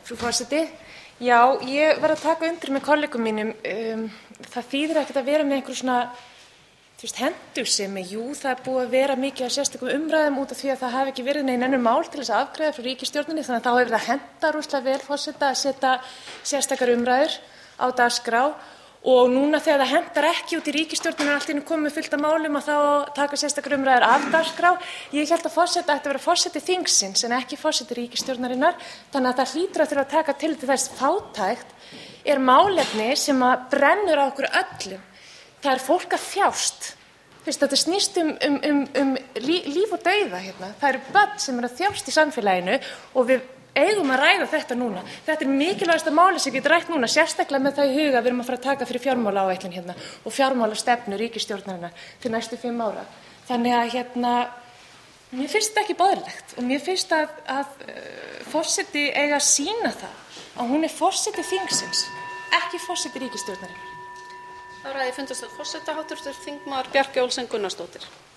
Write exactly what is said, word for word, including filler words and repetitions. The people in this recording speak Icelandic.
Frú forseti, já, ég verð að taka undir með kollegum mínum. Um, það þýðir ekkert að vera með einhver svona, þú veist, hendursemi. Jú, það er búið að vera mikið af sérstökum umræðum út af því að það hafi ekki verið nein önnur mál til þess að afgreiða frá ríkisstjórninni, þannig að þá hefur það hentað rosalega vel forseta að setja sérstakar umræður á dagskrá. Og núna þegar það hentar ekki út í ríkisstjórnina allt í einu komið fullt af málum að þá taka sérstakar umræður af dagskrá. Ég held að forseti ætti að vera forseti þingsins en ekki forseti ríkisstjórnarinnar. Þannig að það hlýtur að þurfa að taka til þess fátækt er málefni sem að brennur á okkur öllum. Það er fólk að þjást. Fyrst, þetta snýst um, um, um, um líf og dauða hérna. Það eru börn sem eru að þjást í samfélaginu og við eigum að ræða þetta núna. Þetta er mikilvægasta máli sem getur rætt núna, sérstaklega með það í huga við erum að fara að taka fyrir fjármálaáætlun hérna og fjármálastefnu ríkisstjórnarinnar til næstu fimm ára. Þannig að hérna, mér finnst þetta ekki boðlegt og mér finnst að, að uh, forseti eiga að sýna það að hún er forseti þingsins, ekki forseti ríkisstjórnarinnar. Þá ræði fundastöð forseta, háttvirtur þingmaður Bjarkey Olsen Gunnarsdóttir.